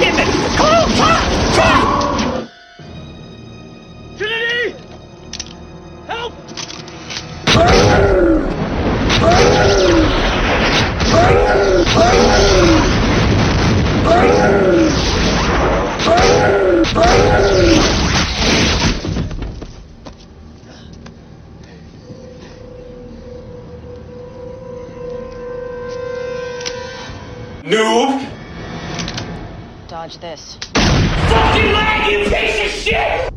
Damn it! Trinity! Help! Noob! Dodge this. Fucking lag, you piece of shit!